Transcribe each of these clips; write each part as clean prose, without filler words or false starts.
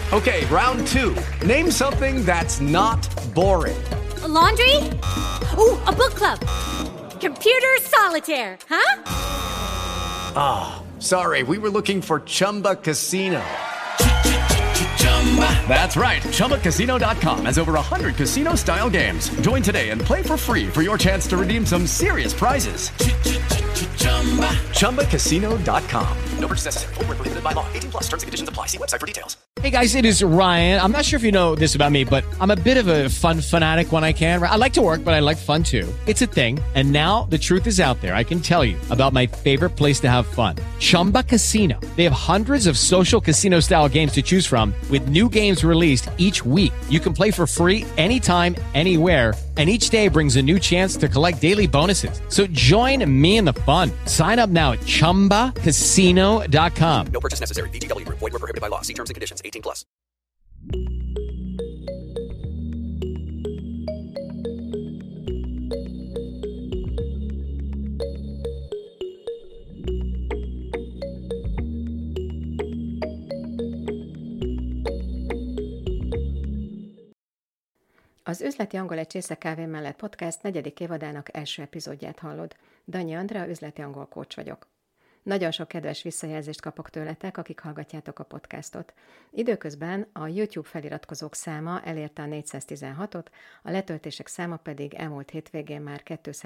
Okay, round two. Name something that's not boring. A laundry? Ooh, a book club. Computer solitaire, huh? Ah, sorry, we were looking for Chumba Casino. That's right. ChumbaCasino.com has over 100 casino-style games. Join today and play for free for your chance to redeem some serious prizes. ChumbaCasino.com. No purchase necessary. Void where prohibited by law. 18 plus. Terms and conditions apply. See website for details. Hey guys, it is Ryan. I'm not sure if you know this about me, but I'm a bit of a fun fanatic when I can. I like to work, but I like fun too. It's a thing. And now the truth is out there. I can tell you about my favorite place to have fun. Chumba Casino. They have hundreds of social casino style games to choose from with new games released each week. You can play for free anytime, anywhere. And each day brings a new chance to collect daily bonuses. So join me in the fun. Sign up now at ChumbaCasino.com. No purchase necessary. VGW Group. Void where prohibited by law. See terms and conditions. 18 plus. Az Üzleti Angol egy csésze kávé mellett podcast 4. évadának első epizódját hallod. Danyi Andrea, üzleti angol coach vagyok. Nagyon sok kedves visszajelzést kapok tőletek, akik hallgatjátok a podcastot. Időközben a YouTube feliratkozók száma elérte a 416-ot, a letöltések száma pedig elmúlt hétvégén már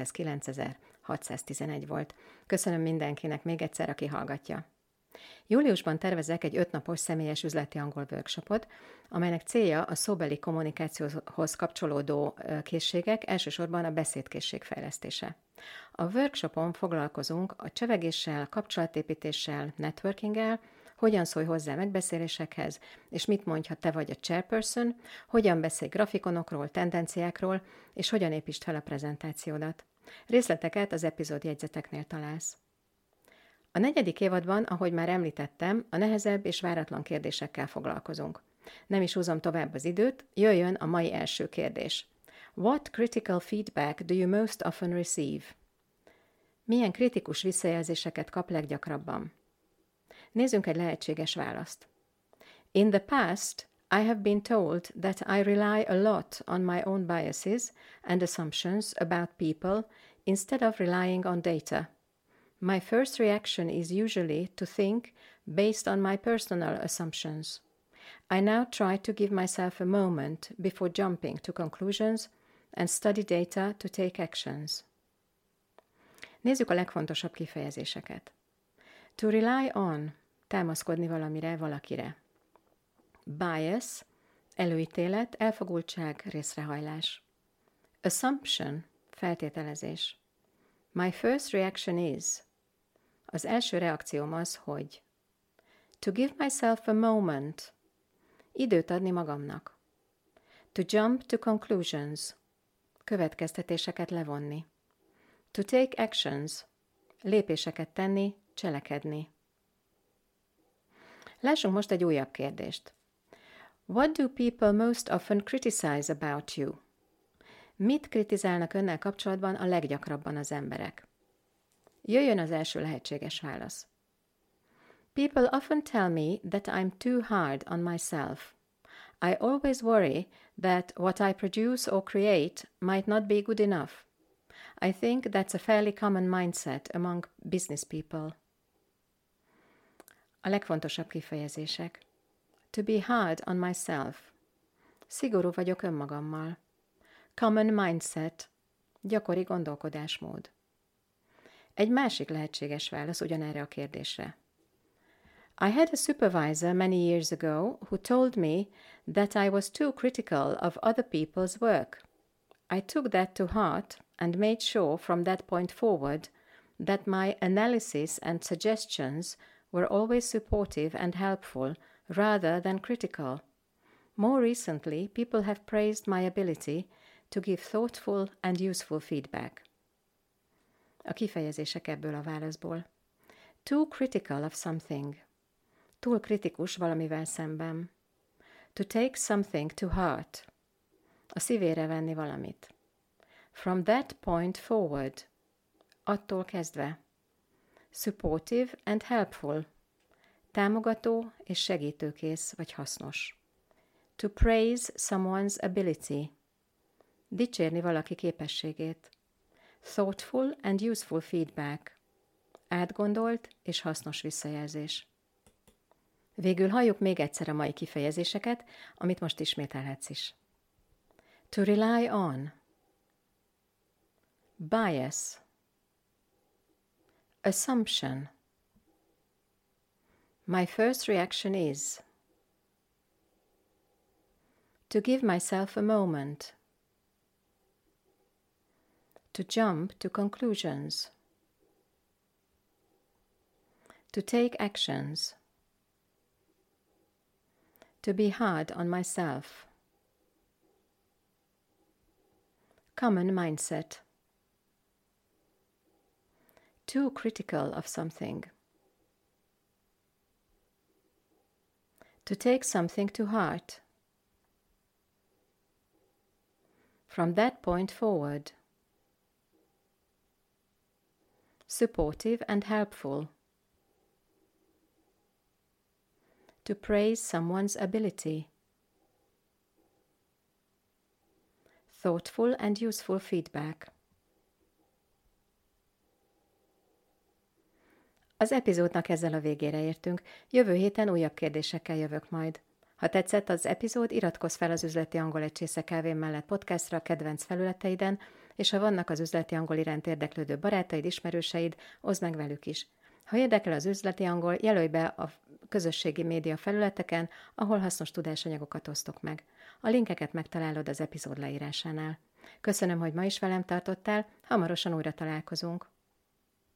209.611 volt. Köszönöm mindenkinek még egyszer, aki hallgatja. Júliusban tervezek egy 5 napos személyes üzleti angol workshopot, amelynek célja a szóbeli kommunikációhoz kapcsolódó készségek, elsősorban a beszédkészség fejlesztése. A workshopon foglalkozunk a csevegéssel, kapcsolatépítéssel, networkinggel, hogyan szólj hozzá megbeszélésekhez, és mit mondj, ha te vagy a chairperson, hogyan beszélj grafikonokról, tendenciákról, és hogyan építsd fel a prezentációdat. Részleteket az epizódjegyzeteknél találsz. A 4. évadban, ahogy már említettem, a nehezebb és váratlan kérdésekkel foglalkozunk. Nem is húzom tovább az időt, jöjjön a mai első kérdés. What critical feedback do you most often receive? Milyen kritikus visszajelzéseket kap leggyakrabban? Nézzünk egy lehetséges választ. In the past, I have been told that I rely a lot on my own biases and assumptions about people instead of relying on data. My first reaction is usually to think based on my personal assumptions. I now try to give myself a moment before jumping to conclusions and study data to take actions. Nézzük a legfontosabb kifejezéseket. To rely on, támaszkodni valamire, valakire. Bias, előítélet, elfogultság, részrehajlás. Assumption, feltételezés. My first reaction is, az első reakcióm az, hogy to give myself a moment, időt adni magamnak. To jump to conclusions, következtetéseket levonni. To take actions, lépéseket tenni, cselekedni. Lássunk most egy újabb kérdést. What do people most often criticize about you? Mit kritizálnak önnel kapcsolatban a leggyakrabban az emberek? Jöjjön az első lehetséges válasz. People often tell me that I'm too hard on myself. I always worry that what I produce or create might not be good enough. I think that's a fairly common mindset among business people. A legfontosabb kifejezések. To be hard on myself. Szigorú vagyok önmagammal. Common mindset. Gyakori gondolkodásmód. Egy másik lehetséges válasz ugyanerre a kérdésre. I had a supervisor many years ago who told me that I was too critical of other people's work. I took that to heart and made sure from that point forward that my analysis and suggestions were always supportive and helpful rather than critical. More recently, people have praised my ability to give thoughtful and useful feedback. A kifejezések ebből a válaszból. Too critical of something. Túl kritikus valamivel szemben. To take something to heart. A szívére venni valamit. From that point forward. Attól kezdve. Supportive and helpful. Támogató és segítőkész vagy hasznos. To praise someone's ability. Dicsérni valaki képességét. Thoughtful and useful feedback. Átgondolt és hasznos visszajelzés. Végül halljuk még egyszer a mai kifejezéseket, amit most ismételhetsz is. To rely on. Bias. Assumption. My first reaction is. To give myself a moment. To jump to conclusions. To take actions. To be hard on myself. Common mindset. Too critical of something. To take something to heart. From that point forward. Supportive and helpful. To praise someone's ability. Thoughtful and useful feedback. Az epizódnak ezzel a végére értünk. Jövő héten újabb kérdésekkel jövök majd. Ha tetszett az epizód, iratkozz fel az Üzleti Angol egy csésze kávén mellett podcastra a kedvenc felületeiden, és ha vannak az üzleti angol iránt érdeklődő barátaid, ismerőseid, oszd meg velük is. Ha érdekel az üzleti angol, jelölj be a közösségi média felületeken, ahol hasznos tudásanyagokat osztok meg. A linkeket megtalálod az epizód leírásánál. Köszönöm, hogy ma is velem tartottál, hamarosan újra találkozunk.